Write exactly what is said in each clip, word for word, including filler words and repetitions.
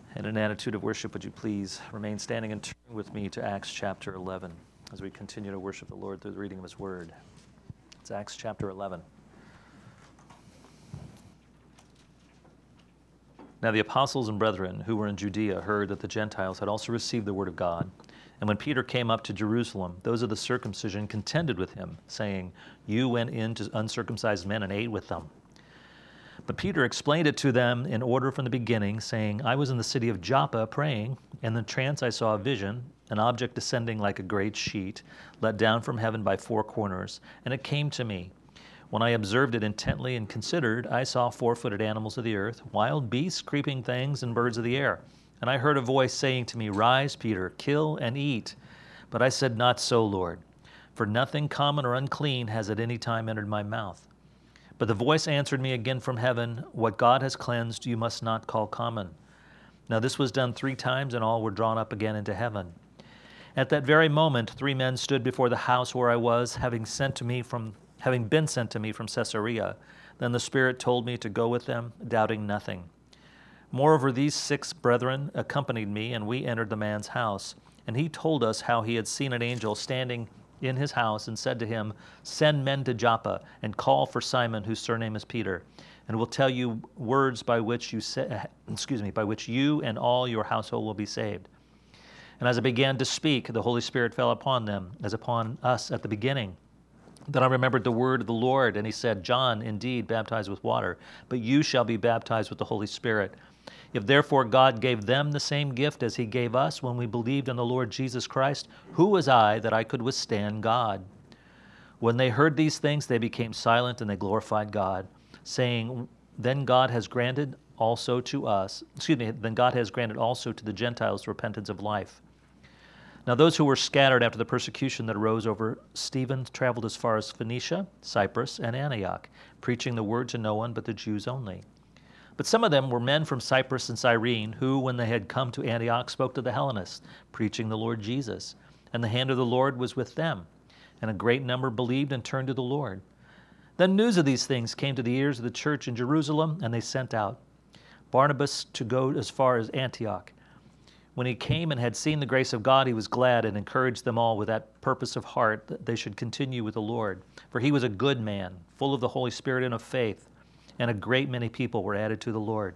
In an attitude of worship, would you please remain standing and turn with me to Acts chapter eleven as we continue to worship the Lord through the reading of His Word. It's Acts chapter eleven. Now the apostles and brethren who were in Judea heard that the Gentiles had also received the word of God. And when Peter came up to Jerusalem, those of the circumcision contended with him, saying, "You went in to uncircumcised men and ate with them." But Peter explained it to them in order from the beginning, saying, "I was in the city of Joppa praying, and in the trance I saw a vision, an object descending like a great sheet, let down from heaven by four corners, and it came to me. When I observed it intently and considered, I saw four-footed animals of the earth, wild beasts, creeping things, and birds of the air. And I heard a voice saying to me, 'Rise, Peter, kill and eat.' But I said, 'Not so, Lord, for nothing common or unclean has at any time entered my mouth.' But the voice answered me again from heaven, 'What God has cleansed, you must not call common.' Now this was done three times, and all were drawn up again into heaven. At that very moment, three men stood before the house where I was, having sent to me from having been sent to me from Caesarea. Then the Spirit told me to go with them, doubting nothing. Moreover, these six brethren accompanied me, and we entered the man's house. And he told us how he had seen an angel standing in his house and said to him, 'Send men to Joppa and call for Simon, whose surname is Peter, and will tell you words by which you say, excuse me, by which you and all your household will be saved.' And as I began to speak, the Holy Spirit fell upon them, as upon us at the beginning. Then I remembered the word of the Lord, and he said, 'John indeed baptized with water, but you shall be baptized with the Holy Spirit.' If therefore God gave them the same gift as he gave us when we believed in the Lord Jesus Christ, who was I that I could withstand God?" When they heard these things, they became silent, and they glorified God, saying, "Then God has granted also to us, excuse me, then God has granted also to the Gentiles repentance of life." Now those who were scattered after the persecution that arose over Stephen traveled as far as Phoenicia, Cyprus, and Antioch, preaching the word to no one but the Jews only. But some of them were men from Cyprus and Cyrene, who, when they had come to Antioch, spoke to the Hellenists, preaching the Lord Jesus. And the hand of the Lord was with them, and a great number believed and turned to the Lord. Then news of these things came to the ears of the church in Jerusalem, and they sent out Barnabas to go as far as Antioch. When he came and had seen the grace of God, he was glad and encouraged them all with that purpose of heart that they should continue with the Lord. For he was a good man, full of the Holy Spirit and of faith, and a great many people were added to the Lord.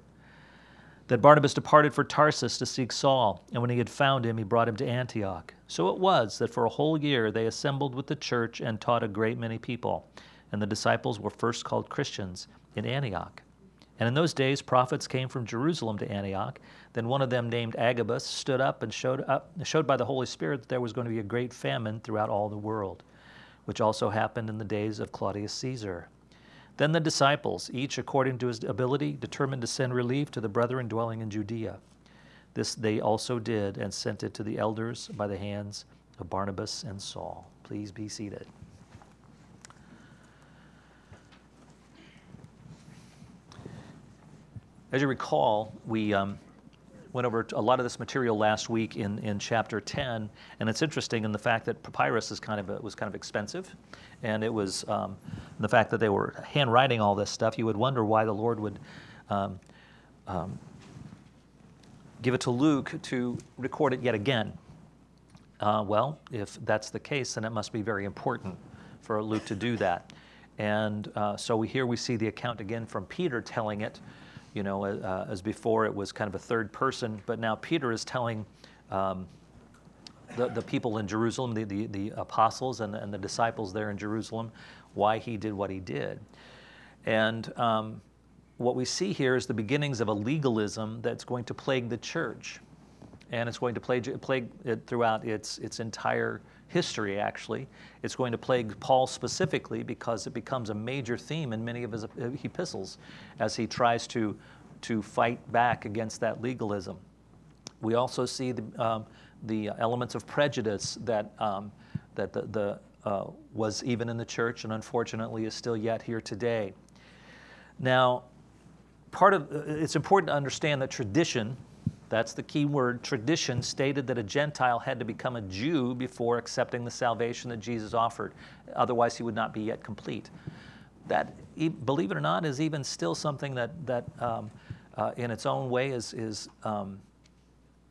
Then Barnabas departed for Tarsus to seek Saul, and when he had found him, he brought him to Antioch. So it was that for a whole year they assembled with the church and taught a great many people, and the disciples were first called Christians in Antioch. And in those days prophets came from Jerusalem to Antioch. Then one of them, named Agabus, stood up and showed up, showed by the Holy Spirit that there was going to be a great famine throughout all the world, which also happened in the days of Claudius Caesar. Then the disciples, each according to his ability, determined to send relief to the brethren dwelling in Judea. This they also did, and sent it to the elders by the hands of Barnabas and Saul. Please be seated. As you recall, we um, went over a lot of this material last week in, in chapter ten, and it's interesting in the fact that papyrus is kind of a, was kind of expensive, and it was um, the fact that they were handwriting all this stuff. You would wonder why the Lord would um, um, give it to Luke to record it yet again. Uh, well, if that's the case, then it must be very important for Luke to do that. And uh, so we, here we see the account again from Peter telling it. You know, uh, as before it was kind of a third person, but now Peter is telling um, the, the people in Jerusalem, the, the, the apostles and the, and the disciples there in Jerusalem, why he did what he did. And um, what we see here is the beginnings of a legalism that's going to plague the church. And it's going to plague, plague it throughout its, its entire history, actually. It's going to plague Paul specifically because it becomes a major theme in many of his epistles as he tries to, to fight back against that legalism. We also see the, um, the elements of prejudice that, um, that the, the, uh, was even in the church and unfortunately is still yet here today. Now, part of, it's important to understand that tradition, that's the key word, tradition stated that a Gentile had to become a Jew before accepting the salvation that Jesus offered. Otherwise, he would not be yet complete. That, believe it or not, is even still something that, that um, uh, in its own way is, is um,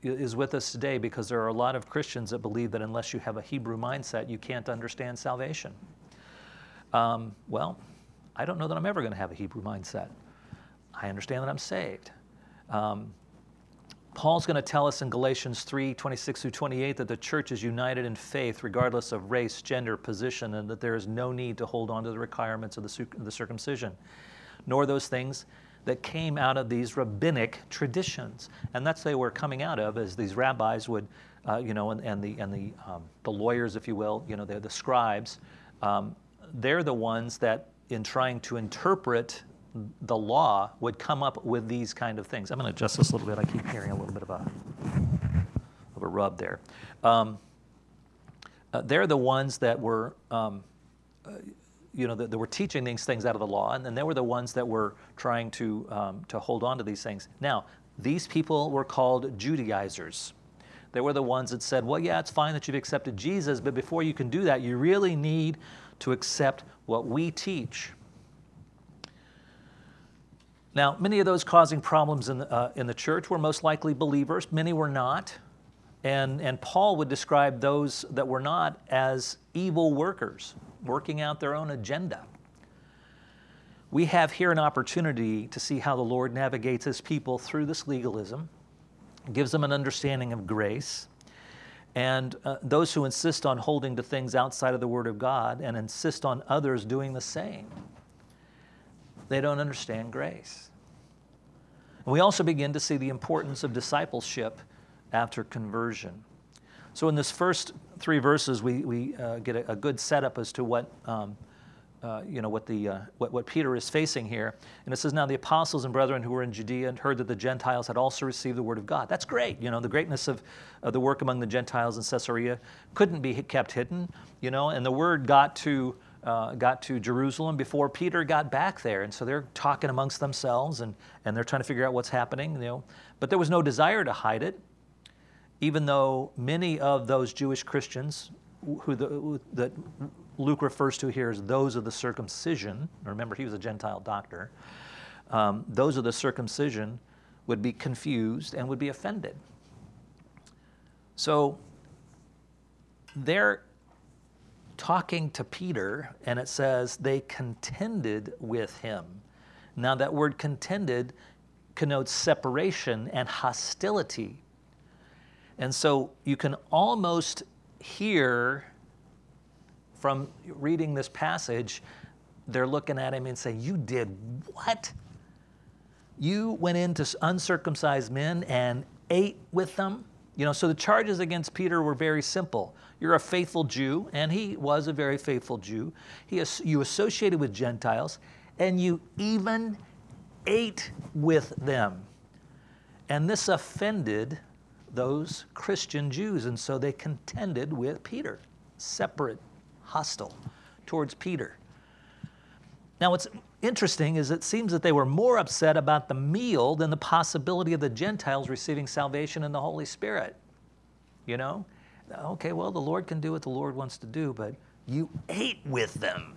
is with us today because there are a lot of Christians that believe that unless you have a Hebrew mindset, you can't understand salvation. Um, well, I don't know that I'm ever going to have a Hebrew mindset. I understand that I'm saved. Um, Paul's going to tell us in Galatians three, twenty-six through twenty-eight that the church is united in faith regardless of race, gender, position, and that there is no need to hold on to the requirements of the, the circumcision, nor those things that came out of these rabbinic traditions. And that's what they were coming out of, as these rabbis would, uh, you know, and, and the, and the, um, the lawyers, if you will, you know, they're the scribes. Um, they're the ones that, in trying to interpret the law, would come up with these kind of things. I'm going to adjust this a little bit. I keep hearing a little bit of a, of a rub there. Um, uh, they're the ones that were, um, uh, you know, that, that were teaching these things out of the law, and then they were the ones that were trying to um, to hold on to these things. Now, these people were called Judaizers. They were the ones that said, well, yeah, it's fine that you've accepted Jesus, but before you can do that, you really need to accept what we teach. Now, many of those causing problems in the, uh, in the church were most likely believers. Many were not. And, and Paul would describe those that were not as evil workers, working out their own agenda. We have here an opportunity to see how the Lord navigates his people through this legalism, gives them an understanding of grace, and uh, those who insist on holding to things outside of the Word of God and insist on others doing the same, they don't understand grace. And we also begin to see the importance of discipleship after conversion. So in this first three verses, we, we uh, get a, a good setup as to what, um, uh, you know, what, the, uh, what, what Peter is facing here. And it says, now the apostles and brethren who were in Judea and heard that the Gentiles had also received the word of God. That's great. You know, the greatness of, of the work among the Gentiles in Caesarea couldn't be kept hidden, you know, and the word got to Uh, got to Jerusalem before Peter got back there. And so they're talking amongst themselves, and, and they're trying to figure out what's happening. You know. But there was no desire to hide it, even though many of those Jewish Christians, who the, who, that Luke refers to here as those of the circumcision, remember he was a Gentile doctor, um, those of the circumcision would be confused and would be offended. So they're talking to Peter, and it says they contended with him. Now that word contended connotes separation and hostility. And so you can almost hear from reading this passage, they're looking at him and saying, you did what? You went into uncircumcised men and ate with them? You know, so the charges against Peter were very simple. You're a faithful Jew, and he was a very faithful Jew. He, you associated with Gentiles, and you even ate with them. And this offended those Christian Jews, and so they contended with Peter, separate, hostile towards Peter. Now, what's interesting is it seems that they were more upset about the meal than the possibility of the Gentiles receiving salvation in the Holy Spirit. You know? Okay, well, the Lord can do what the Lord wants to do, but you ate with them.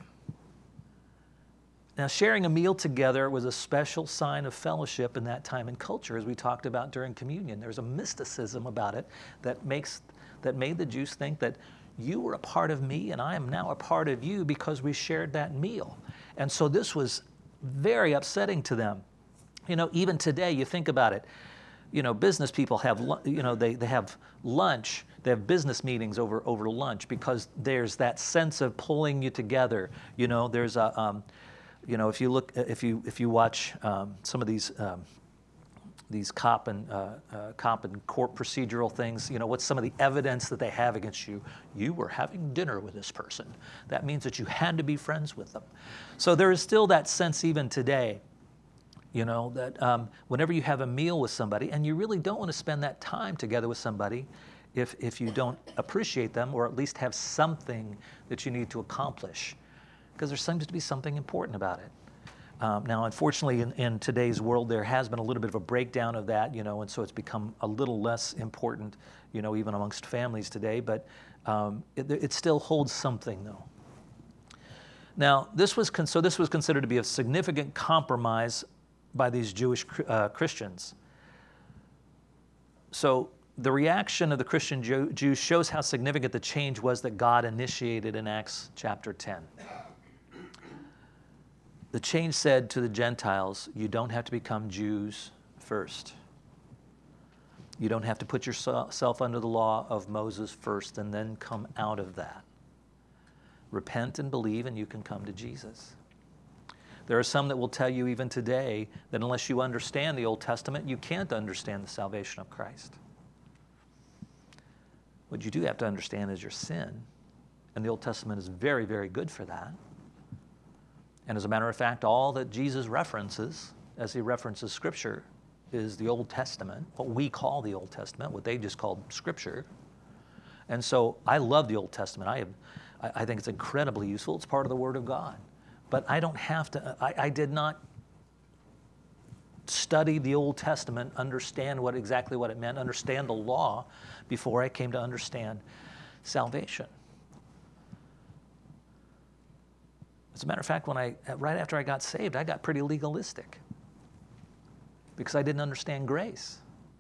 Now, sharing a meal together was a special sign of fellowship in that time and culture, as we talked about during communion. There's a mysticism about it that makes that made the Jews think that you were a part of me and I am now a part of you because we shared that meal. And so this was very upsetting to them. You know, even today, you think about it. You know, business people have, you know, they, they have lunch, they have business meetings over, over lunch because there's that sense of pulling you together. You know, there's a, um, you know, if you look, if you, if you watch um, some of these, um, these cop and, uh, uh, cop and court procedural things, you know, what's some of the evidence that they have against you? You were having dinner with this person. That means that you had to be friends with them. So there is still that sense even today. You know, that um, whenever you have a meal with somebody, and you really don't want to spend that time together with somebody if, if you don't appreciate them, or at least have something that you need to accomplish, because there seems to be something important about it. Um, now, unfortunately, in, in today's world, there has been a little bit of a breakdown of that, you know, and so it's become a little less important, you know, even amongst families today, but um, it, it still holds something, though. Now, this was con- so this was considered to be a significant compromise by these Jewish uh, Christians. So the reaction of the Christian Jew- Jews shows how significant the change was that God initiated in Acts chapter ten. The change said to the Gentiles, you don't have to become Jews first. You don't have to put yourself under the law of Moses first and then come out of that. Repent and believe and you can come to Jesus. There are some that will tell you even today that unless you understand the Old Testament, you can't understand the salvation of Christ. What you do have to understand is your sin. And the Old Testament is very, very good for that. And as a matter of fact, all that Jesus references, as he references Scripture, is the Old Testament, what we call the Old Testament, what they just called Scripture. And so I love the Old Testament. I, have, I think it's incredibly useful. It's part of the Word of God. But I don't have to, I, I did not study the Old Testament, understand what exactly what it meant, understand the law before I came to understand salvation. As a matter of fact, when I, right after I got saved, I got pretty legalistic because I didn't understand grace.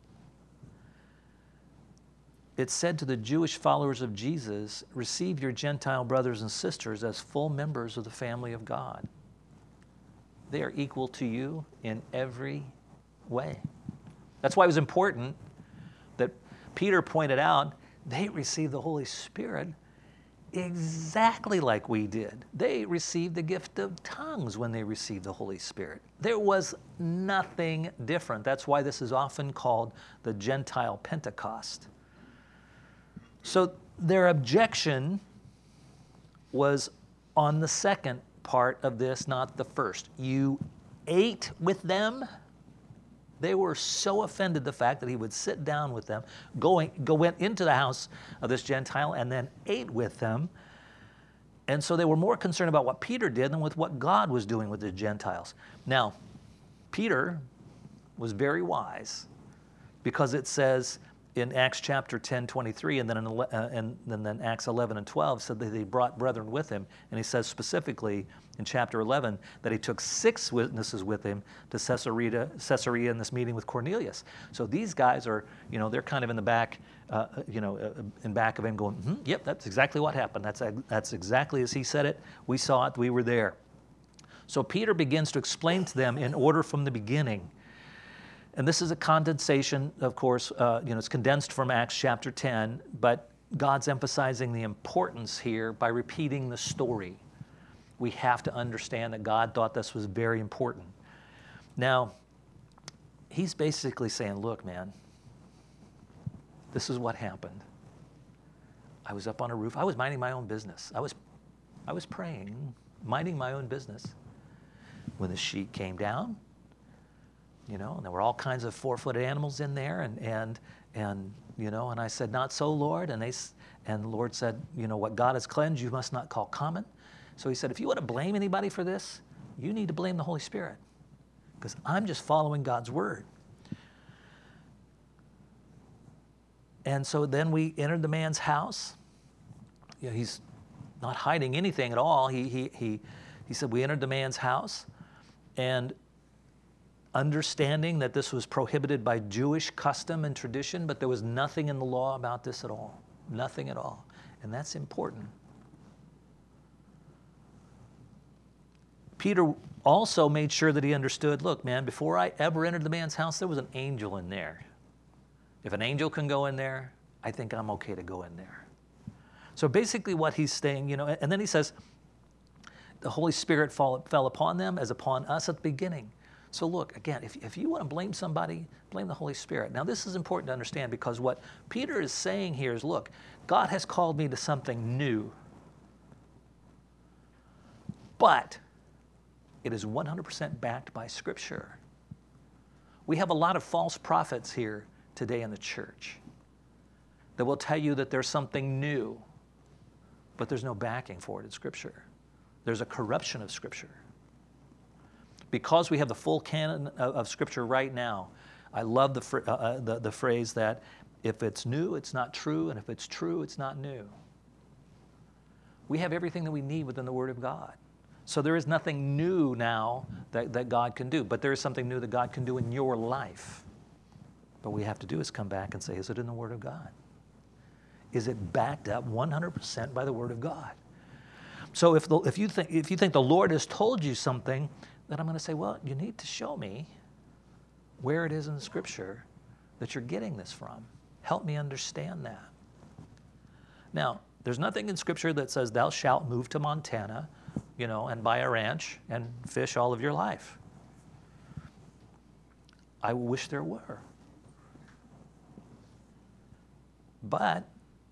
It said to the Jewish followers of Jesus, receive your Gentile brothers and sisters as full members of the family of God. They are equal to you in every way. That's why it was important that Peter pointed out they received the Holy Spirit exactly like we did. They received the gift of tongues when they received the Holy Spirit. There was nothing different. That's why this is often called the Gentile Pentecost. So their objection was on the second part of this, not the first. You ate with them. They were so offended the fact that he would sit down with them, going, go went into the house of this Gentile and then ate with them. And so they were more concerned about what Peter did than with what God was doing with the Gentiles. Now, Peter was very wise because it says in Acts chapter ten, twenty-three, and then in, uh, and, and then Acts eleven and twelve said that he brought brethren with him. And he says specifically in chapter eleven that he took six witnesses with him to Caesarea, Caesarea in this meeting with Cornelius. So these guys are, you know, they're kind of in the back, uh, you know, uh, in back of him going, mm-hmm, yep, that's exactly what happened. That's, that's exactly as he said it. We saw it. We were there. So Peter begins to explain to them in order from the beginning. And this is a condensation, of course, uh, you know, it's condensed from Acts chapter ten, but God's emphasizing the importance here by repeating the story. We have to understand that God thought this was very important. Now, he's basically saying, look, man, this is what happened. I was up on a roof. I was minding my own business. I was, I was praying, minding my own business. When the sheet came down, you know, and there were all kinds of four-footed animals in there, and and and you know, and I said, "Not so, Lord." And they and the Lord said, "You know, what God has cleansed, you must not call common." So he said, "If you want to blame anybody for this, you need to blame the Holy Spirit, because I'm just following God's word." And so then we entered the man's house. You know, he's not hiding anything at all. He he he he said we entered the man's house, and understanding that this was prohibited by Jewish custom and tradition, but there was nothing in the law about this at all. Nothing at all. And that's important. Peter also made sure that he understood, look, man, before I ever entered the man's house, there was an angel in there. If an angel can go in there, I think I'm okay to go in there. So basically what he's saying, you know, and then he says, the Holy Spirit fall, fell upon them as upon us at the beginning. So look, again, if, if you want to blame somebody, blame the Holy Spirit. Now this is important to understand because what Peter is saying here is, look, God has called me to something new, but it is one hundred percent backed by Scripture. We have a lot of false prophets here today in the church that will tell you that there's something new, but there's no backing for it in Scripture. There's a corruption of Scripture. Because we have the full canon of, of Scripture right now, I love the, fr- uh, uh, the, the phrase that if it's new, it's not true, and if it's true, it's not new. We have everything that we need within the Word of God. So there is nothing new now that, that God can do, but there is something new that God can do in your life. But what we have to do is come back and say, is it in the Word of God? Is it backed up one hundred percent by the Word of God? So if, the, if, you think, if you think the Lord has told you something, then I'm going to say, well, you need to show me where it is in the Scripture that you're getting this from. Help me understand that. Now, there's nothing in Scripture that says thou shalt move to Montana, you know, and buy a ranch and fish all of your life. I wish there were. But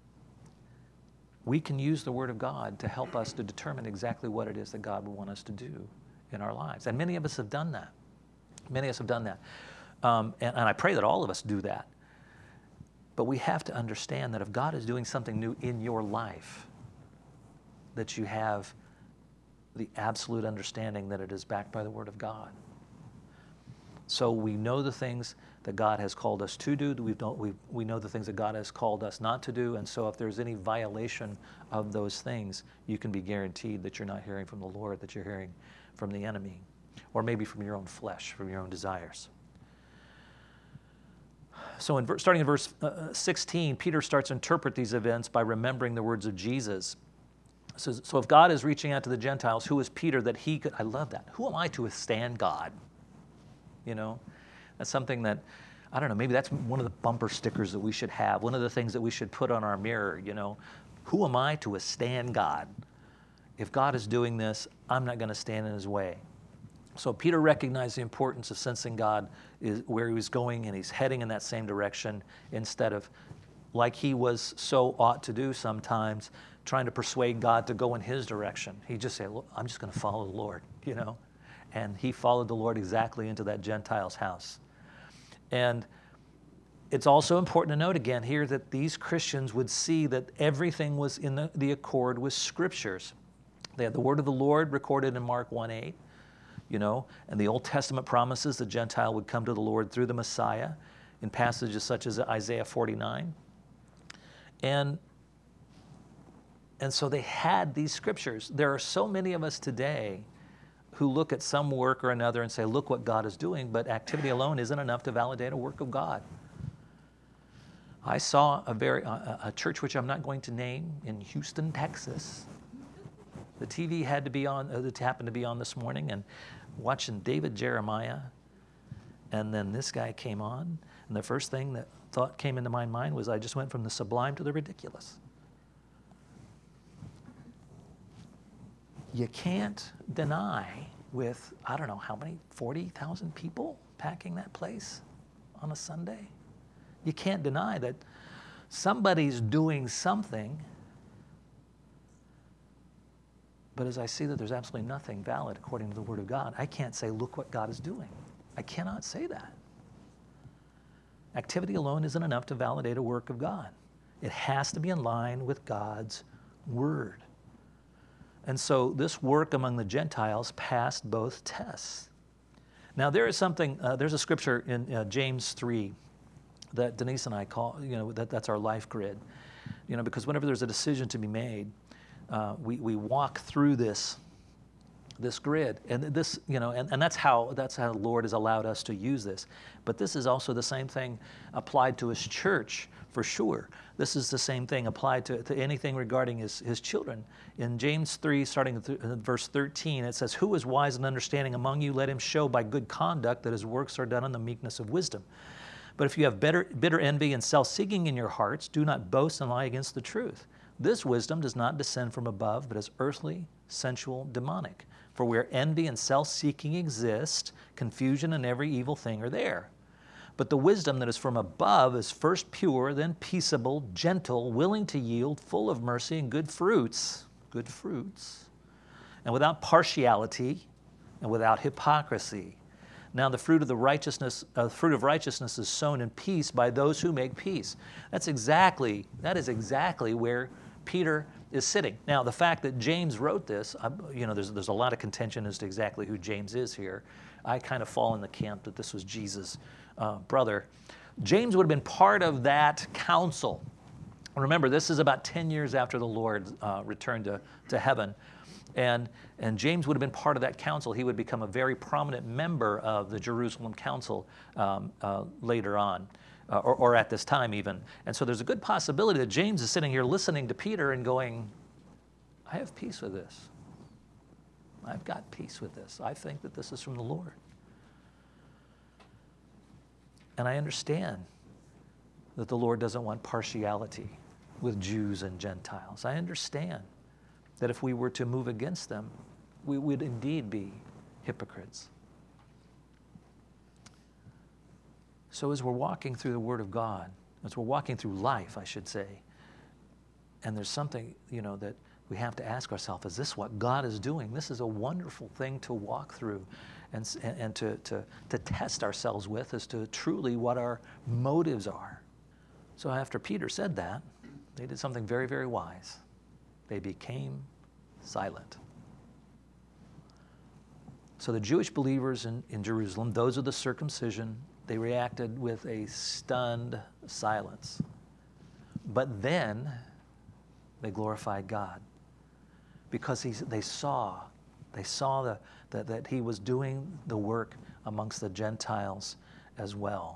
we can use the Word of God to help us to determine exactly what it is that God would want us to do in our lives. And many of us have done that. Many of us have done that. Um, and, and I pray that all of us do that. But we have to understand that if God is doing something new in your life, that you have the absolute understanding that it is backed by the Word of God. So we know the things that God has called us to do. We, don't, we, we know the things that God has called us not to do. And so if there's any violation of those things, you can be guaranteed that you're not hearing from the Lord, that you're hearing from the enemy, or maybe from your own flesh, from your own desires. So in, starting in verse uh, sixteen, Peter starts to interpret these events by remembering the words of Jesus. So, so if God is reaching out to the Gentiles, who is Peter that he could, I love that. Who am I to withstand God? You know, that's something that, I don't know, maybe that's one of the bumper stickers that we should have, one of the things that we should put on our mirror, you know. Who am I to withstand God? If God is doing this, I'm not going to stand in his way. So Peter recognized the importance of sensing God is where he was going, and he's heading in that same direction instead of, like he was so ought to do sometimes, trying to persuade God to go in his direction. He just said, look, I'm just going to follow the Lord, you know. And he followed the Lord exactly into that Gentile's house. And it's also important to note again here that these Christians would see that everything was in the, the accord with Scriptures. They had the word of the Lord recorded in Mark one eight, you know, and the Old Testament promises the Gentile would come to the Lord through the Messiah in passages such as Isaiah forty-nine. And, and so they had these Scriptures. There are so many of us today who look at some work or another and say, look what God is doing, but activity alone isn't enough to validate a work of God. I saw a, very, a, a church which I'm not going to name in Houston, Texas. The T V had to be on, uh, it happened to be on this morning, and watching David Jeremiah, and then this guy came on, and the first thing that thought came into my mind was I just went from the sublime to the ridiculous. You can't deny with, I don't know how many, forty thousand people packing that place on a Sunday. You can't deny that somebody's doing something, but as I see that there's absolutely nothing valid according to the Word of God, I can't say, look what God is doing. I cannot say that. Activity alone isn't enough to validate a work of God. It has to be in line with God's Word. And so this work among the Gentiles passed both tests. Now there is something, uh, there's a scripture in uh, James three that Denise and I call, you know, that, that's our life grid. You know, because whenever there's a decision to be made, uh, we, we walk through this, this grid. And this, you know, and, and that's how that's how the Lord has allowed us to use this. But this is also the same thing applied to his church, for sure. This is the same thing applied to, to anything regarding his, his children. In James three, starting at th- verse thirteen, it says, who is wise and understanding among you? Let him show by good conduct that his works are done in the meekness of wisdom. But if you have bitter, bitter envy and self-seeking in your hearts, do not boast and lie against the truth. This wisdom does not descend from above, but is earthly, sensual, demonic. For where envy and self-seeking exist, confusion and every evil thing are there. But the wisdom that is from above is first pure, then peaceable, gentle, willing to yield, full of mercy and good fruits, good fruits, and without partiality and without hypocrisy. Now the fruit of the righteousness, uh, fruit of righteousness is sown in peace by those who make peace. That's exactly, that is exactly where Peter is sitting. Now the fact that James wrote this, uh, you know, there's there's a lot of contention as to exactly who James is here. I kind of fall in the camp that this was Jesus' uh, brother. James would have been part of that council. Remember, this is about ten years after the Lord uh, returned to, to heaven. And, and James would have been part of that council. He would become a very prominent member of the Jerusalem council um, uh, later on. uh, or, or at this time even. And so there's a good possibility that James is sitting here listening to Peter and going, I have peace with this. I've got peace with this. I think that this is from the Lord. And I understand that the Lord doesn't want partiality with Jews and Gentiles. I understand that if we were to move against them, we would indeed be hypocrites. So as we're walking through the Word of God, as we're walking through life, I should say, and there's something, you know, that we have to ask ourselves, is this what God is doing? This is a wonderful thing to walk through and, and to, to, to test ourselves with as to truly what our motives are. So after Peter said that, they did something very, very wise. They became silent. So the Jewish believers in, in Jerusalem, those of the circumcision, they reacted with a stunned silence. But then they glorified God because he's, they saw, they saw the, the, that he was doing the work amongst the Gentiles as well.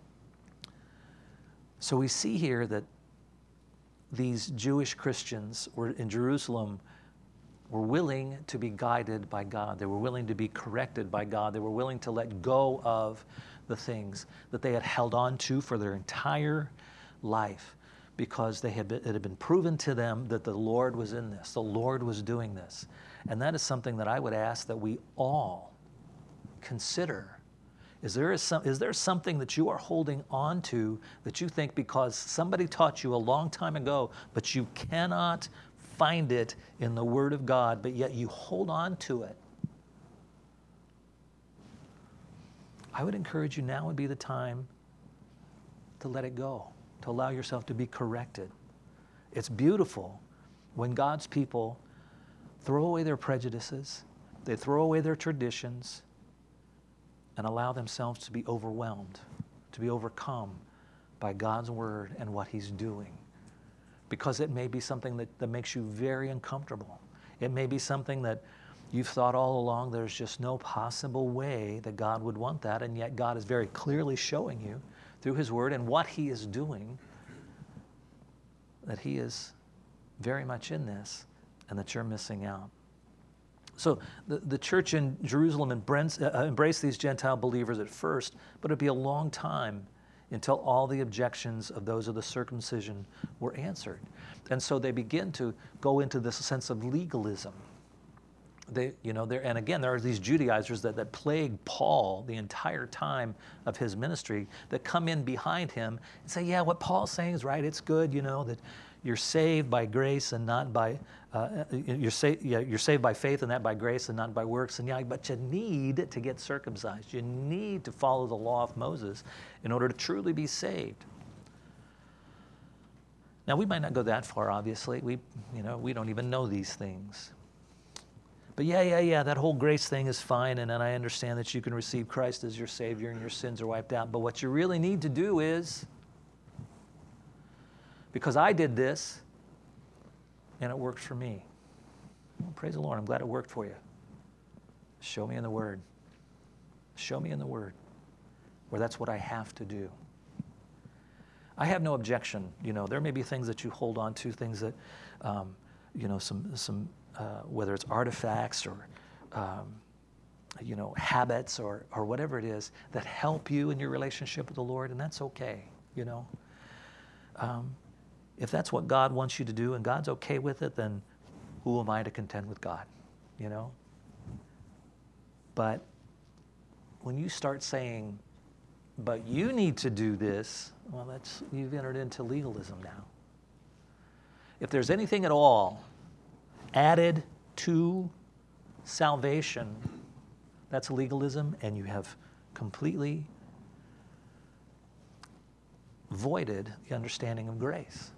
So we see here that these Jewish Christians were in Jerusalem were willing to be guided by God. They were willing to be corrected by God. They were willing to let go of the things that they had held on to for their entire life because they had been, it had been proven to them that the Lord was in this. The Lord was doing this. And that is something that I would ask that we all consider. Is there, a, is there something that you are holding on to that you think because somebody taught you a long time ago, but you cannot find it in the Word of God, but yet you hold on to it? I would encourage you now would be the time to let it go, to allow yourself to be corrected. It's beautiful when God's people throw away their prejudices, they throw away their traditions, and allow themselves to be overwhelmed, to be overcome by God's Word and what He's doing. Because it may be something that, that makes you very uncomfortable. It may be something that you've thought all along there's just no possible way that God would want that, and yet God is very clearly showing you through His Word and what He is doing that He is very much in this and that you're missing out. So the, the church in Jerusalem embraced, uh, embraced these Gentile believers at first, but it'd be a long time until all the objections of those of the circumcision were answered. And so they begin to go into this sense of legalism. They, you know, there, and again, there are these Judaizers that, that plague Paul the entire time of his ministry that come in behind him and say, yeah, what Paul's saying is right. It's good, you know, that you're saved by grace and not by, uh, you're, sa- yeah, you're saved by faith and that by grace and not by works. And yeah, but you need to get circumcised. You need to follow the law of Moses in order to truly be saved. Now, we might not go that far, obviously. We, you know, we don't even know these things. But yeah, yeah, yeah, that whole grace thing is fine, and then I understand that you can receive Christ as your Savior and your sins are wiped out. But what you really need to do is, because I did this, and it worked for me. Well, praise the Lord, I'm glad it worked for you. Show me in the Word. Show me in the Word where that's what I have to do. I have no objection. You know, there may be things that you hold on to, things that, um, you know, some some. Uh, whether it's artifacts or, um, you know, habits or, or whatever it is that help you in your relationship with the Lord, and that's okay, you know. Um, if that's what God wants you to do and God's okay with it, then who am I to contend with God, you know? But when you start saying, but you need to do this, well, that's, you've entered into legalism now. If there's anything at all added to salvation, that's legalism, and you have completely voided the understanding of grace.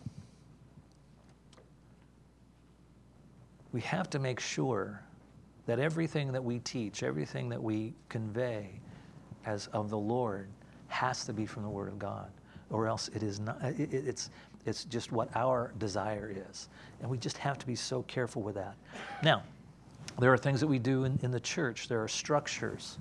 We have to make sure that everything that we teach, everything that we convey as of the Lord has to be from the Word of God, or else it is not, it, it's It's just what our desire is. And we just have to be so careful with that. Now, there are things that we do in, in the church. There are structures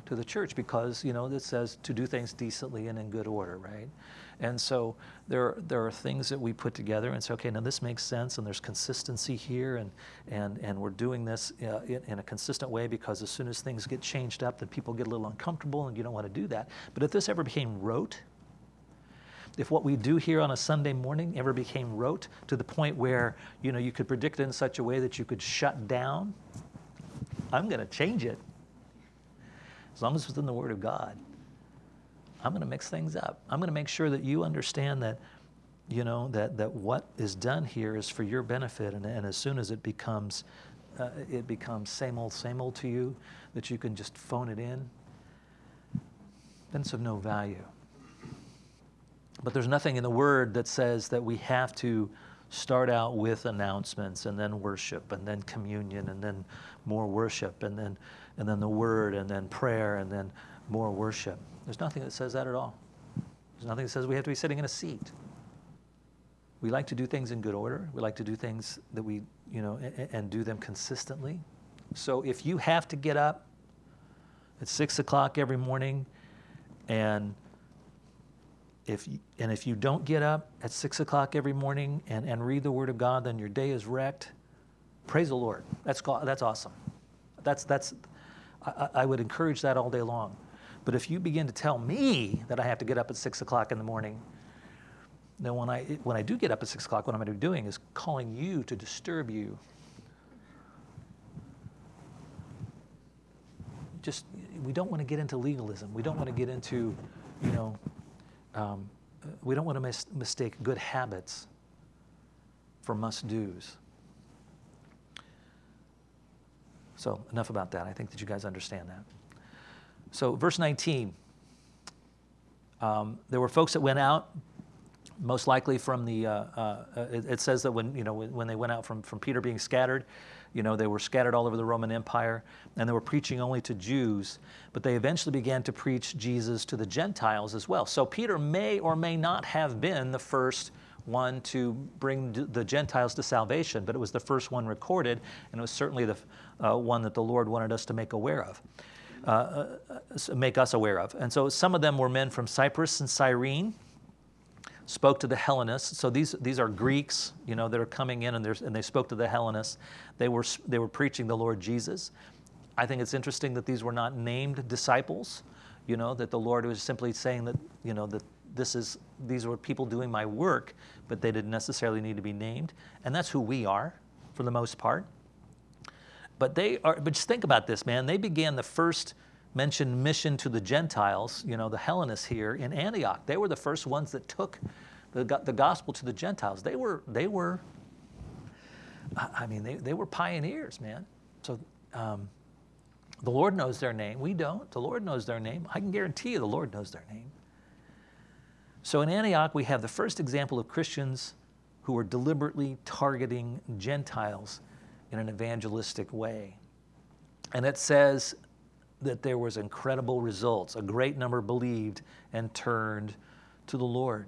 to the church because, you know, it says to do things decently and in good order, right? And so there, there are things that we put together and say, okay, now this makes sense and there's consistency here and, and, and we're doing this uh, in, in a consistent way because as soon as things get changed up, then people get a little uncomfortable and you don't want to do that. But if this ever became rote, if what we do here on a Sunday morning ever became rote to the point where, you know, you could predict it in such a way that you could shut down, I'm going to change it. As long as it's within the Word of God. I'm going to mix things up. I'm going to make sure that you understand that, you know, that, that what is done here is for your benefit. And, and as soon as it becomes, uh, it becomes same old, same old to you, that you can just phone it in, then it's of no value. But there's nothing in the Word that says that we have to start out with announcements and then worship and then communion and then more worship and then and then the Word and then prayer and then more worship. There's nothing that says that at all. There's nothing that says we have to be sitting in a seat. We like to do things in good order. We like to do things that we, you know, and, and do them consistently. So if you have to get up at six o'clock every morning and If you, and if you don't get up at six o'clock every morning and, and read the Word of God, then your day is wrecked. Praise the Lord. That's that's awesome. That's that's. I, I would encourage that all day long. But if you begin to tell me that I have to get up at six o'clock in the morning, then when I when I do get up at six o'clock, what I'm going to be doing is calling you to disturb you. Just we don't want to get into legalism. We don't want to get into, you know. Um, we don't want to mis- mistake good habits for must-dos. So enough about that. I think that you guys understand that. So verse nineteen, um, there were folks that went out, most likely from the, uh, uh, it, it says that when, you know, when they went out from, from Peter being scattered, you know, they were scattered all over the Roman Empire, and they were preaching only to Jews, but they eventually began to preach Jesus to the Gentiles as well. So Peter may or may not have been the first one to bring the Gentiles to salvation, but it was the first one recorded, and it was certainly the uh, one that the Lord wanted us to make aware of, uh, uh, make us aware of. And so some of them were men from Cyprus and Cyrene, spoke to the Hellenists. So these these are Greeks, you know, that are coming in and, and they spoke to the Hellenists. They were they were preaching the Lord Jesus. I think it's interesting that these were not named disciples, you know, that the Lord was simply saying that, you know, that this is these were people doing my work, but they didn't necessarily need to be named. And that's who we are for the most part. But they are but just think about this, man. They began the first mentioned mission to the Gentiles, you know, the Hellenists here in Antioch. They were the first ones that took the, the gospel to the Gentiles. They were, they were, I mean, they, they were pioneers, man. So um, the Lord knows their name. We don't. The Lord knows their name. I can guarantee you the Lord knows their name. So in Antioch, we have the first example of Christians who are deliberately targeting Gentiles in an evangelistic way. And it says that there was incredible results. A great number believed and turned to the Lord.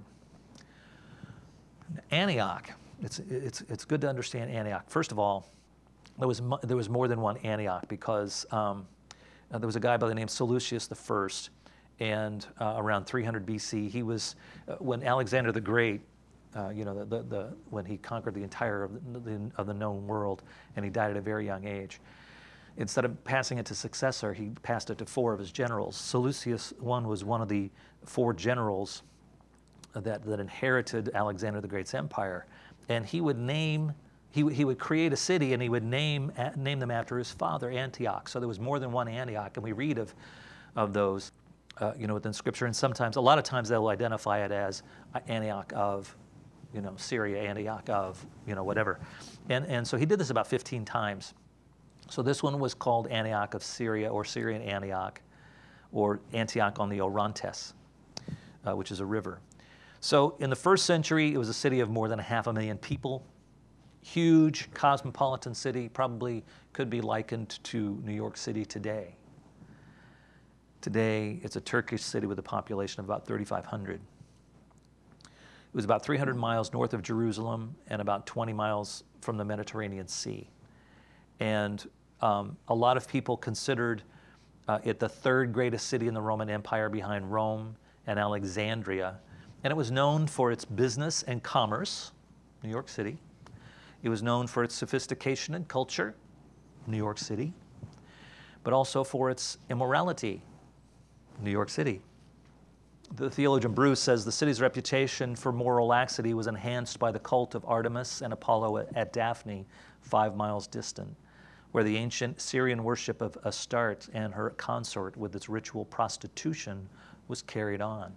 Antioch, it's, it's, it's good to understand Antioch. First of all, there was, there was more than one Antioch because um, uh, there was a guy by the name Seleucus the First, and uh, around three hundred B C, he was, uh, when Alexander the Great, uh, you know, the, the, the, when he conquered the entire of the, of the known world, and he died at a very young age. Instead of passing it to successor, he passed it to four of his generals. Seleucus I was one of the four generals that, that inherited Alexander the Great's empire. And he would name, he, he would create a city and he would name, name them after his father, Antioch. So there was more than one Antioch, and we read of, of those, uh, you know, within Scripture. And sometimes, a lot of times they'll identify it as Antioch of, you know, Syria, Antioch of, you know, whatever. And, and so he did this about fifteen times. So this one was called Antioch of Syria, or Syrian Antioch, or Antioch on the Orontes, uh, which is a river. So in the first century, it was a city of more than a half a million people. Huge cosmopolitan city, probably could be likened to New York City today. Today, it's a Turkish city with a population of about thirty-five hundred. It was about three hundred miles north of Jerusalem and about twenty miles from the Mediterranean Sea. And um, a lot of people considered uh, it the third greatest city in the Roman Empire behind Rome and Alexandria. And it was known for its business and commerce, New York City. It was known for its sophistication and culture, New York City, but also for its immorality, New York City. The theologian Bruce says the city's reputation for moral laxity was enhanced by the cult of Artemis and Apollo at, at Daphne, five miles distant, where the ancient Syrian worship of Astarte and her consort with its ritual prostitution was carried on.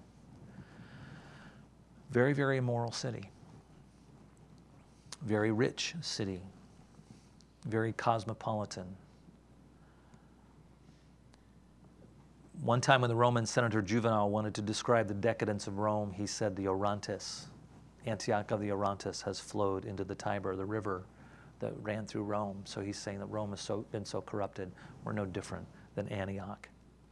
Very, very immoral city. Very rich city. Very cosmopolitan. One time when the Roman Senator Juvenal wanted to describe the decadence of Rome, he said the Orontes, Antioch of the Orontes, has flowed into the Tiber, the river that ran through Rome. So he's saying that Rome has so, been so corrupted, we're no different than Antioch.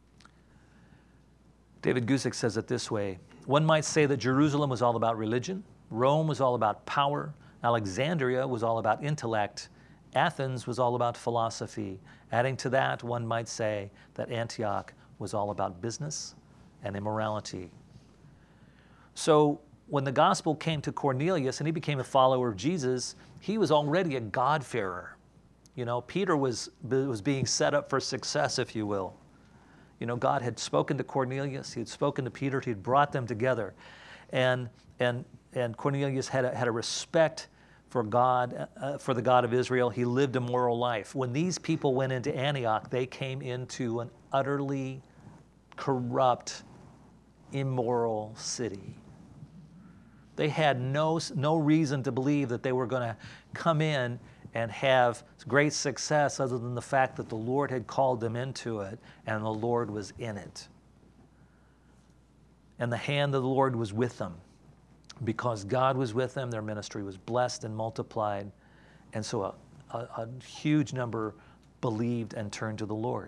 David Guzik says it this way: one might say that Jerusalem was all about religion, Rome was all about power, Alexandria was all about intellect, Athens was all about philosophy. Adding to that, one might say that Antioch was all about business and immorality. So when the gospel came to Cornelius and he became a follower of Jesus, he was already a God-fearer. You know, Peter was, was being set up for success, if you will. You know, God had spoken to Cornelius, he had spoken to Peter, he had brought them together. And, and, and Cornelius had a, had a respect for God, uh, for the God of Israel. He lived a moral life. When these people went into Antioch, they came into an utterly corrupt, immoral city. They had no, no reason to believe that they were going to come in and have great success other than the fact that the Lord had called them into it and the Lord was in it. And the hand of the Lord was with them. Because God was with them, their ministry was blessed and multiplied. And so a, a, a huge number believed and turned to the Lord.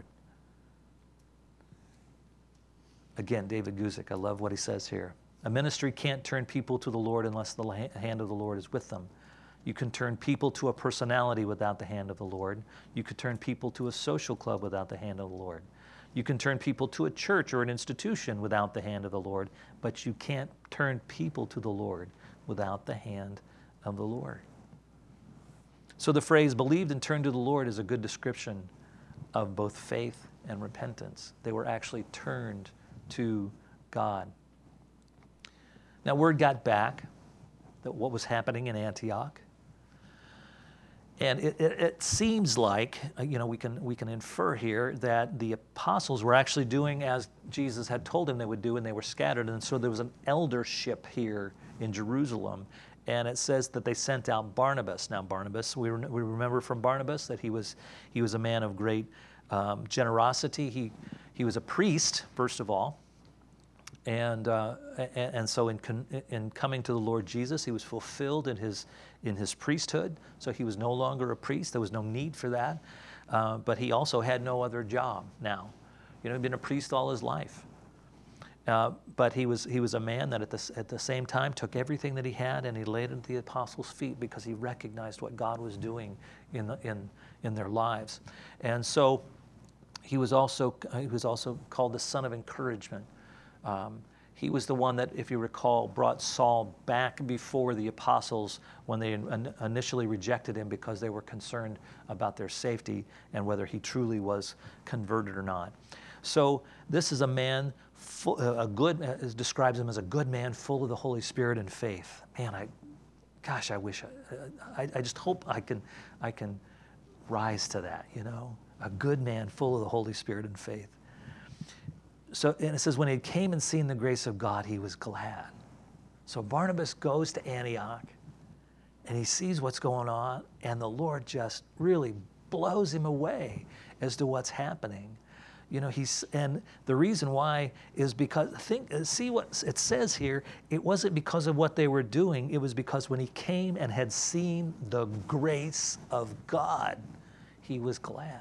Again, David Guzik, I love what he says here. A ministry can't turn people to the Lord unless the hand of the Lord is with them. You can turn people to a personality without the hand of the Lord. You could turn people to a social club without the hand of the Lord. You can turn people to a church or an institution without the hand of the Lord, but you can't turn people to the Lord without the hand of the Lord. So the phrase believed and turned to the Lord is a good description of both faith and repentance. They were actually turned to God. Now, word got back that what was happening in Antioch. And it, it, it seems like, you know, we can, we can infer here that the apostles were actually doing as Jesus had told them they would do, and they were scattered. And so there was an eldership here in Jerusalem. And it says that they sent out Barnabas. Now, Barnabas, we, re- we remember from Barnabas that he was, he was a man of great um, generosity. He, he was a priest, first of all. And, uh, and and so in con, in coming to the Lord Jesus, he was fulfilled in his in his priesthood. So he was no longer a priest. There was no need for that. Uh, but he also had no other job now. You know, he'd been a priest all his life. Uh, but he was he was a man that at the at the same time took everything that he had and he laid it at the apostles' feet because he recognized what God was doing in the, in in their lives. And so he was also he was also called the son of encouragement. Um, he was the one that, if you recall, brought Saul back before the apostles when they in, initially rejected him because they were concerned about their safety and whether he truly was converted or not. So this is a man, full, a good, uh, describes him as a good man full of the Holy Spirit and faith. Man, I, gosh, I wish, I, I, I just hope I can, I can rise to that, you know, a good man full of the Holy Spirit and faith. So, and it says, when he came and seen the grace of God, he was glad. So Barnabas goes to Antioch, and he sees what's going on, and the Lord just really blows him away as to what's happening. You know, he's, and the reason why is because, think, see what it says here, it wasn't because of what they were doing, it was because when he came and had seen the grace of God, he was glad.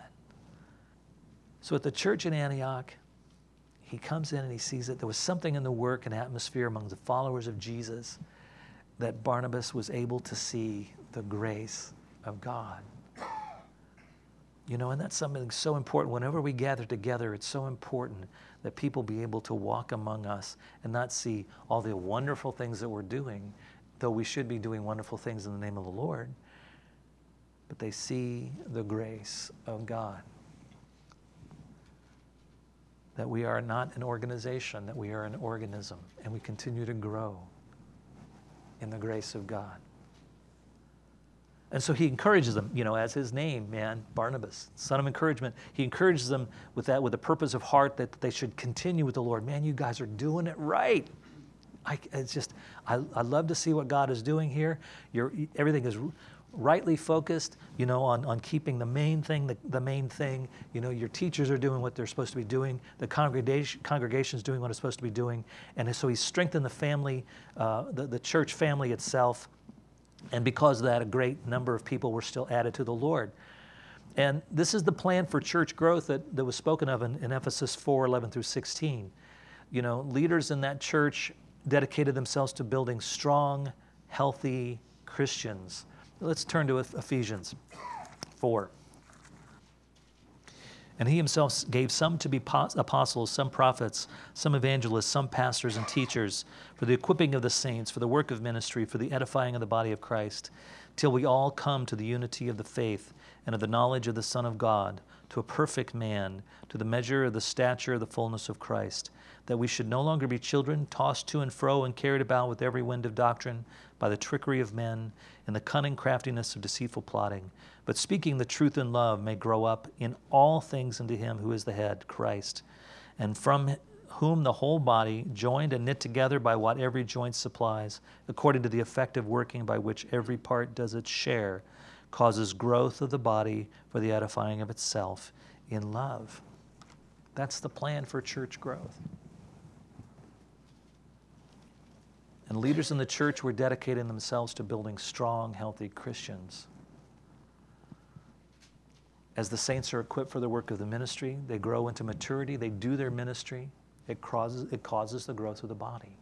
So at the church in Antioch, he comes in and he sees that there was something in the work and atmosphere among the followers of Jesus that Barnabas was able to see the grace of God. You know, and that's something so important. Whenever we gather together, it's so important that people be able to walk among us and not see all the wonderful things that we're doing, though we should be doing wonderful things in the name of the Lord, but they see the grace of God. That we are not an organization, that we are an organism, and we continue to grow in the grace of God. And so he encourages them, you know, as his name, man, Barnabas, son of encouragement. He encourages them with that, with a purpose of heart that they should continue with the Lord. Man, you guys are doing it right. I, it's just, I, I love to see what God is doing here. You're, everything is rightly focused, you know, on, on keeping the main thing, the, the main thing. You know, your teachers are doing what they're supposed to be doing. The congregation congregation is doing what it's supposed to be doing. And so he's strengthened the family, uh, the, the church family itself. And because of that, a great number of people were still added to the Lord. And this is the plan for church growth that, that was spoken of in, in Ephesus four, eleven through sixteen. You know, leaders in that church dedicated themselves to building strong, healthy Christians. Let's turn to Ephesians four. And he himself gave some to be apostles, some prophets, some evangelists, some pastors and teachers, for the equipping of the saints, for the work of ministry, for the edifying of the body of Christ, till we all come to the unity of the faith and of the knowledge of the Son of God, to a perfect man, to the measure of the stature of the fullness of Christ, that we should no longer be children, tossed to and fro and carried about with every wind of doctrine, by the trickery of men and the cunning craftiness of deceitful plotting, but speaking the truth in love may grow up in all things into him who is the head, Christ, and from whom the whole body, joined and knit together by what every joint supplies, according to the effective working by which every part does its share, causes growth of the body for the edifying of itself in love. That's the plan for church growth. And leaders in the church were dedicating themselves to building strong, healthy Christians. As the saints are equipped for the work of the ministry, they grow into maturity, they do their ministry, it causes, it causes the growth of the body.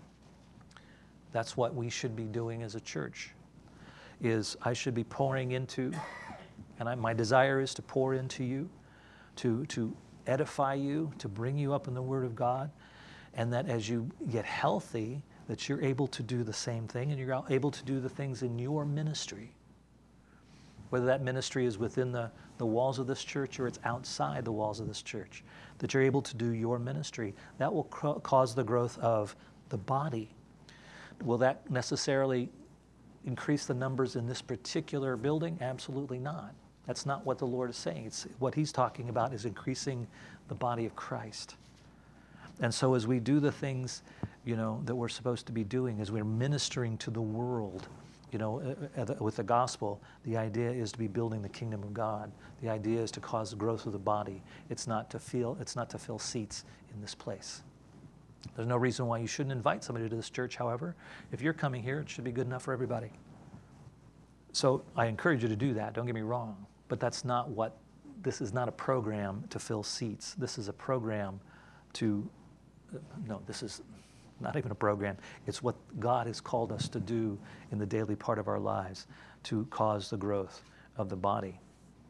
That's what we should be doing as a church, is I should be pouring into, and I, my desire is to pour into you, to, to edify you, to bring you up in the Word of God, and that as you get healthy, that you're able to do the same thing and you're able to do the things in your ministry. Whether that ministry is within the, the walls of this church or it's outside the walls of this church, that you're able to do your ministry. That will ca- cause the growth of the body. Will that necessarily increase the numbers in this particular building? Absolutely not. That's not what the Lord is saying. It's, what he's talking about is increasing the body of Christ. And so as we do the things, you know, that we're supposed to be doing, as we're ministering to the world, you know, with the gospel, the idea is to be building the kingdom of God. The idea is to cause the growth of the body. It's not to feel, it's not to fill seats in this place. There's no reason why you shouldn't invite somebody to this church, however. If you're coming here, it should be good enough for everybody. So I encourage you to do that, don't get me wrong. But that's not what, this is not a program to fill seats. This is a program to, no, this is not even a program. It's what God has called us to do in the daily part of our lives to cause the growth of the body.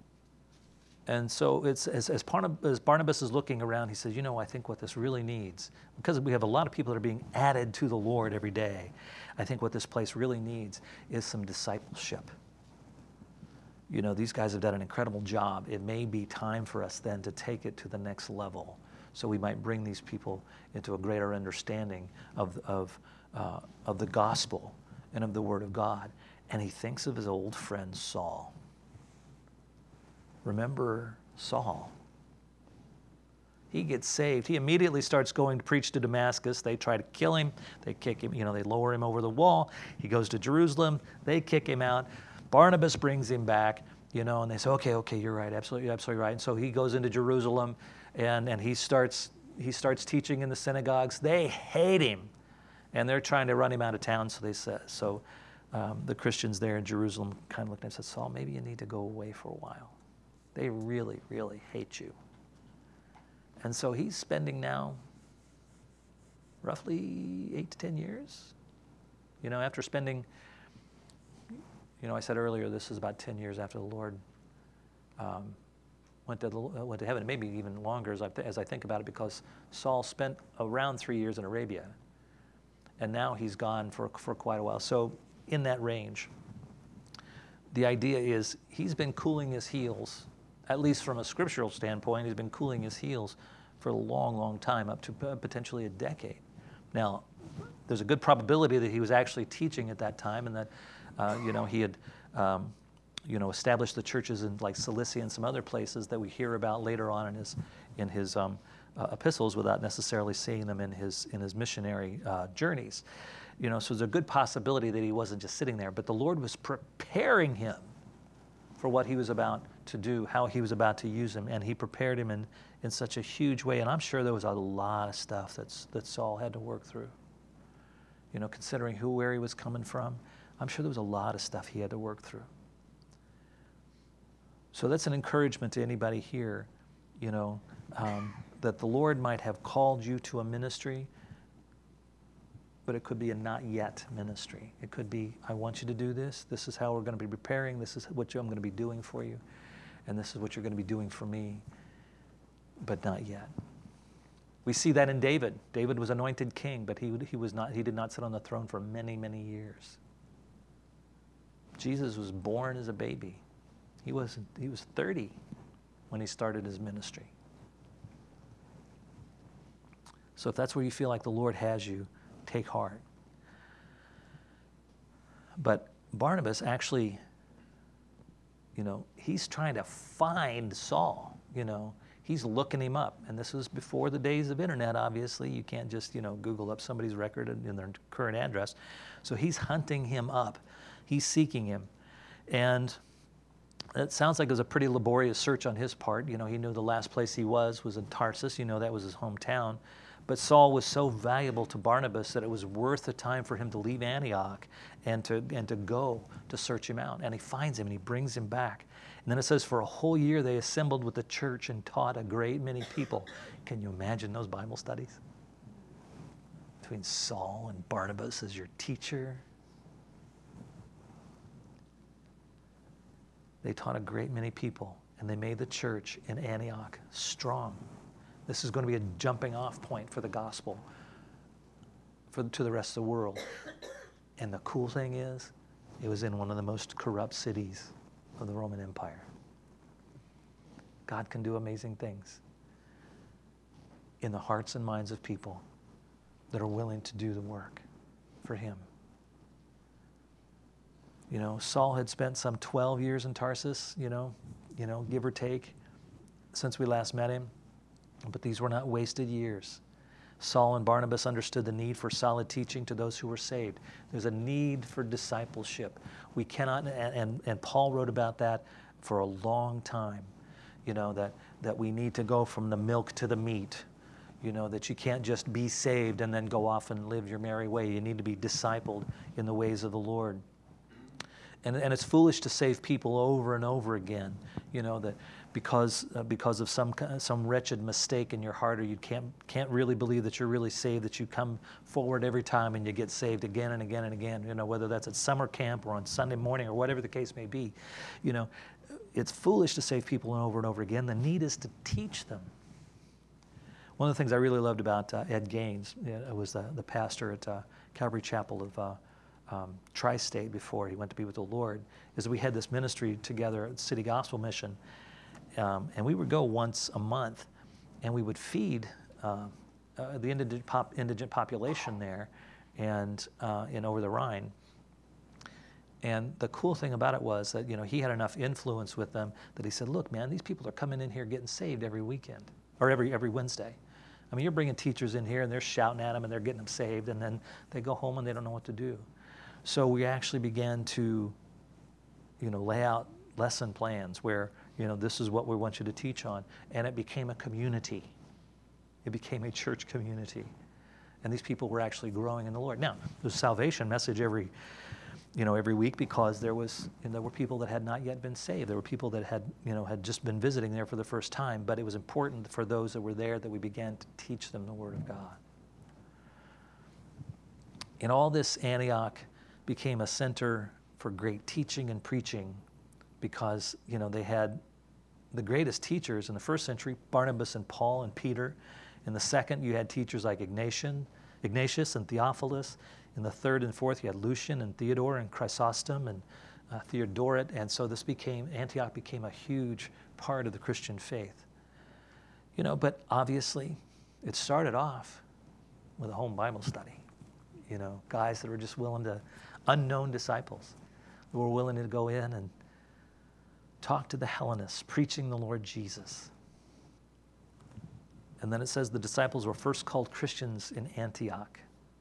And so it's as, as, as Barnabas is looking around, he says, you know, I think what this really needs, because we have a lot of people that are being added to the Lord every day, I think what this place really needs is some discipleship. You know, these guys have done an incredible job. It may be time for us then to take it to the next level, so we might bring these people into a greater understanding of, of, uh, of the gospel and of the Word of God. And he thinks of his old friend Saul. Remember Saul? He gets saved. He immediately starts going to preach to Damascus. They try to kill him. They kick him, you know, they lower him over the wall. He goes to Jerusalem. They kick him out. Barnabas brings him back, you know, and they say, okay, okay, you're right, absolutely, absolutely right. And so he goes into Jerusalem. And, and he starts he starts teaching in the synagogues. They hate him, and they're trying to run him out of town. So they say, so um, the Christians there in Jerusalem kind of looked at him and said, Saul, maybe you need to go away for a while. They really, really hate you. And so he's spending now roughly eight to ten years. You know, after spending, you know, I said earlier, this is about ten years after the Lord um, went to, the, uh, went to heaven, maybe even longer as I, th- as I think about it, because Saul spent around three years in Arabia. And now he's gone for, for quite a while. So in that range, the idea is he's been cooling his heels, at least from a scriptural standpoint, he's been cooling his heels for a long, long time, up to potentially a decade. Now, there's a good probability that he was actually teaching at that time, and that, uh, you know, he had, um, you know, established the churches in like Cilicia and some other places that we hear about later on in his, in his um, uh, epistles, without necessarily seeing them in his in his missionary uh, journeys. You know, so there's a good possibility that he wasn't just sitting there, but the Lord was preparing him for what he was about to do, how he was about to use him, and he prepared him in, in such a huge way. And I'm sure there was a lot of stuff that's, that Saul had to work through. You know, considering who, where he was coming from, I'm sure there was a lot of stuff he had to work through. So that's an encouragement to anybody here, you know, um, that the Lord might have called you to a ministry, but it could be a not yet ministry. It could be, I want you to do this. This is how we're going to be preparing. This is what I'm going to be doing for you. And this is what you're going to be doing for me, but not yet. We see that in David. David was anointed king, but he, he, was not, he did not sit on the throne for many, many years. Jesus was born as a baby. He was, he was thirty when he started his ministry. So if that's where you feel like the Lord has you, take heart. But Barnabas actually, you know, he's trying to find Saul, you know. He's looking him up. And this was before the days of internet, obviously. You can't just, you know, Google up somebody's record and, and their current address. So he's hunting him up. He's seeking him. And it sounds like it was a pretty laborious search on his part. You know, he knew the last place he was was in Tarsus. You know, that was his hometown. But Saul was so valuable to Barnabas that it was worth the time for him to leave Antioch and to, and to go to search him out. And he finds him and he brings him back. And then it says for a whole year they assembled with the church and taught a great many people. Can you imagine those Bible studies? Between Saul and Barnabas as your teacher. They taught a great many people, and they made the church in Antioch strong. This is going to be a jumping off point for the gospel for, to the rest of the world. And the cool thing is, it was in one of the most corrupt cities of the Roman Empire. God can do amazing things in the hearts and minds of people that are willing to do the work for him. You know, Saul had spent some twelve years in Tarsus, you know, you know, give or take, since we last met him. But these were not wasted years. Saul and Barnabas understood the need for solid teaching to those who were saved. There's a need for discipleship. We cannot, and, and, and Paul wrote about that for a long time, you know, that, that we need to go from the milk to the meat, you know, that you can't just be saved and then go off and live your merry way. You need to be discipled in the ways of the Lord. And, and it's foolish to save people over and over again, you know, that because uh, because of some some wretched mistake in your heart, or you can't can't really believe that you're really saved, that you come forward every time and you get saved again and again and again, you know, whether that's at summer camp or on Sunday morning or whatever the case may be. You know, it's foolish to save people over and over again. The need is to teach them. One of the things I really loved about uh, Ed Gaines, uh, was the, the pastor at uh, Calvary Chapel of uh, Um, Tri-State before he went to be with the Lord, is that we had this ministry together at City Gospel Mission, um, and we would go once a month, and we would feed uh, uh, the indigent, pop, indigent population there, and uh, in over the Rhine. And the cool thing about it was that, you know, he had enough influence with them that he said, "Look, man, these people are coming in here getting saved every weekend, or every every Wednesday. I mean, you're bringing teachers in here, and they're shouting at them, and they're getting them saved, and then they go home and they don't know what to do." So we actually began to, you know, lay out lesson plans where, you know, this is what we want you to teach on. And it became a community. It became a church community. And these people were actually growing in the Lord. Now, there's a salvation message every, you know, every week, because there was, and there were people that had not yet been saved. There were people that had, you know, had just been visiting there for the first time. But it was important for those that were there that we began to teach them the Word of God. In all this, Antioch became a center for great teaching and preaching, because, you know, they had the greatest teachers in the first century, Barnabas and Paul and Peter. In the second, you had teachers like Ignatian, Ignatius and Theophilus. In the third and fourth, you had Lucian and Theodore and Chrysostom and uh, Theodoret. And so this became, Antioch became a huge part of the Christian faith. You know, but obviously, it started off with a home Bible study. You know, guys that were just willing to, unknown disciples, who were willing to go in and talk to the Hellenists, preaching the Lord Jesus. And then it says the disciples were first called Christians in Antioch.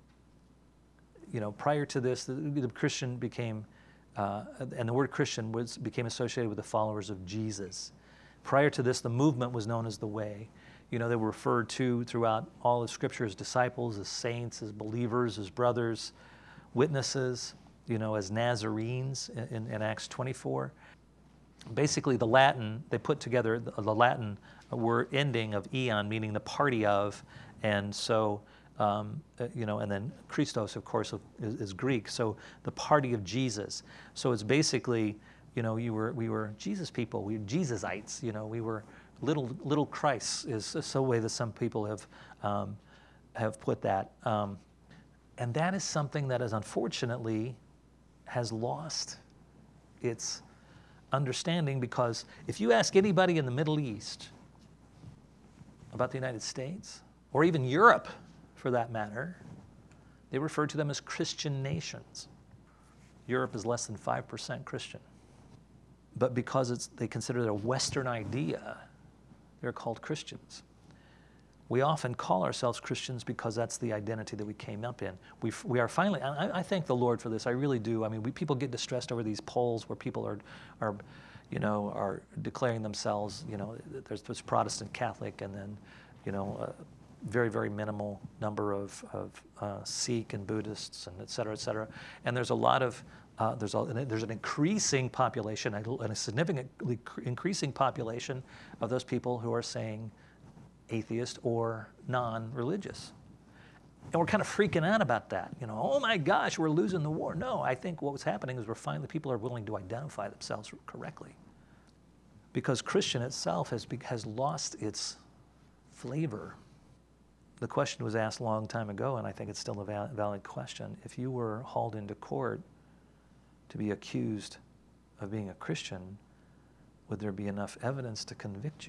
You know, prior to this, the, the Christian became, uh, and the word Christian was became associated with the followers of Jesus. Prior to this, the movement was known as the Way. You know, they were referred to throughout all of Scripture as disciples, as saints, as believers, as brothers, witnesses, you know, as Nazarenes in, in Acts twenty-four. Basically, the Latin, they put together the, the Latin word ending of eon, meaning the party of, and so, um, you know, and then Christos, of course, is, is Greek, so the party of Jesus. So it's basically, you know, you were we were Jesus people, we were Jesusites, you know, we were little little Christs is so way that some people have um, have put that, um, and that is something that is unfortunately has lost its understanding, because if you ask anybody in the Middle East about the United States, or even Europe for that matter, they refer to them as Christian nations. Europe is less than five percent Christian. But because it's, they consider it a Western idea, they're called Christians. We often call ourselves Christians because that's the identity that we came up in. We we are finally, I, I thank the Lord for this, I really do. I mean, we, people get distressed over these polls where people are, are, you know, are declaring themselves, you know, there's this Protestant Catholic, and then, you know, a very, very minimal number of, of uh, Sikh and Buddhists, and et cetera, et cetera. And there's a lot of, uh, there's, a, there's an increasing population, and a significantly increasing population of those people who are saying, atheist or non-religious. And we're kind of freaking out about that. You know, oh my gosh, we're losing the war. No, I think what was happening is we're finally, people are willing to identify themselves correctly. Because Christian itself has, has lost its flavor. The question was asked a long time ago, and I think it's still a val- valid question. If you were hauled into court to be accused of being a Christian, would there be enough evidence to convict you?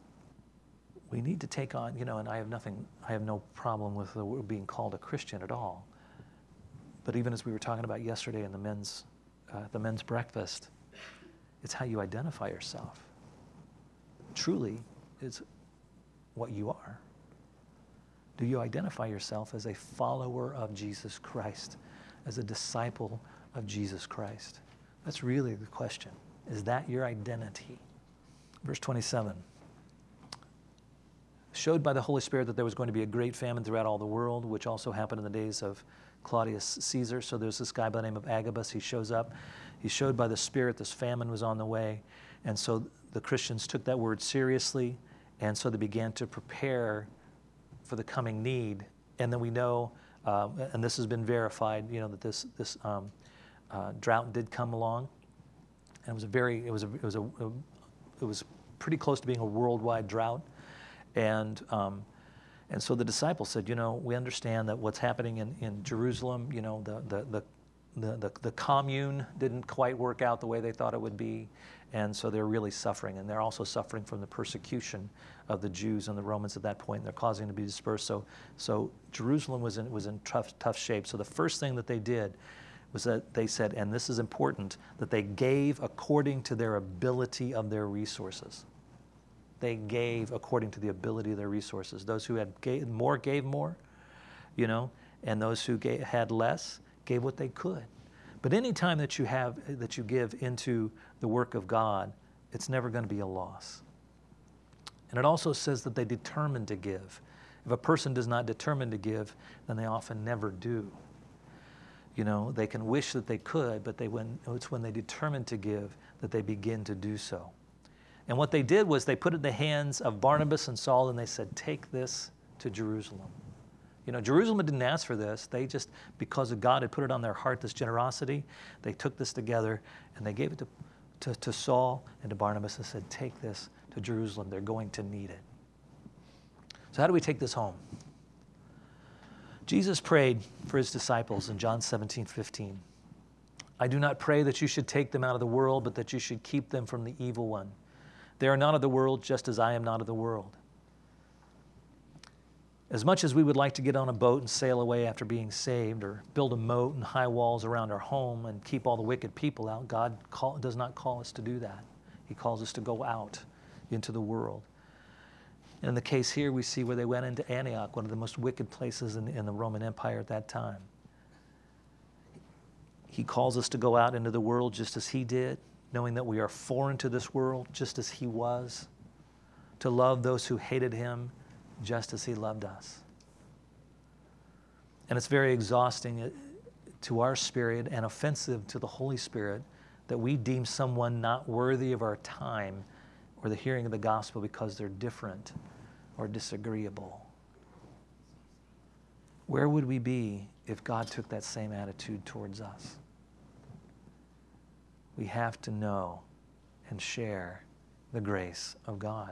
We need to take on, you know, and I have nothing, I have no problem with the, being called a Christian at all. But even as we were talking about yesterday in the men's, uh, the men's breakfast, it's how you identify yourself. Truly, it's what you are. Do you identify yourself as a follower of Jesus Christ, as a disciple of Jesus Christ? That's really the question. Is that your identity? Verse twenty-seven. Showed by the Holy Spirit that there was going to be a great famine throughout all the world, which also happened in the days of Claudius Caesar. So there's this guy by the name of Agabus. He shows up. He showed by the Spirit this famine was on the way. And so the Christians took that word seriously, and so they began to prepare for the coming need. And then we know, um, and this has been verified, you know, that this this um, uh, drought did come along, and it was a very, it was a, it was a, it was pretty close to being a worldwide drought. And um, and so the disciples said, you know, we understand that what's happening in, in Jerusalem, you know, the the, the the the the commune didn't quite work out the way they thought it would be, and so they're really suffering, and they're also suffering from the persecution of the Jews and the Romans at that point. And they're causing them to be dispersed. So so Jerusalem was in was in tough tough shape. So the first thing that they did was that they said, and this is important, that they gave according to their ability of their resources. They gave according to the ability of their resources. Those who had gave, more gave more, you know, and those who gave, had less gave what they could. But any time that you have that you give into the work of God, it's never going to be a loss. And it also says that they determined to give. If a person does not determine to give, then they often never do. You know, they can wish that they could, but they when it's when they determine to give that they begin to do so. And what they did was they put it in the hands of Barnabas and Saul, and they said, take this to Jerusalem. You know, Jerusalem didn't ask for this. They just, because of God had put it on their heart, this generosity, they took this together and they gave it to, to, to Saul and to Barnabas and said, take this to Jerusalem. They're going to need it. So how do we take this home? Jesus prayed for his disciples in John seventeen fifteen. I do not pray that you should take them out of the world, but that you should keep them from the evil one. They are not of the world, just as I am not of the world. As much as we would like to get on a boat and sail away after being saved, or build a moat and high walls around our home and keep all the wicked people out, God call, does not call us to do that. He calls us to go out into the world. And in the case here, we see where they went into Antioch, one of the most wicked places in, in the Roman Empire at that time. He calls us to go out into the world just as he did, knowing that we are foreign to this world just as he was, to love those who hated him just as he loved us. And it's very exhausting to our spirit and offensive to the Holy Spirit that we deem someone not worthy of our time or the hearing of the gospel because they're different or disagreeable. Where would we be if God took that same attitude towards us? We have to know and share the grace of God.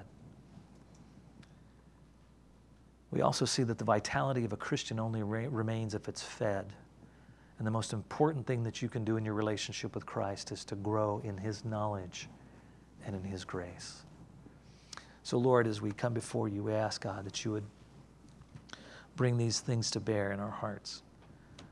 We also see that the vitality of a Christian only re- remains if it's fed. And the most important thing that you can do in your relationship with Christ is to grow in his knowledge and in his grace. So Lord, as we come before you, we ask God that you would bring these things to bear in our hearts.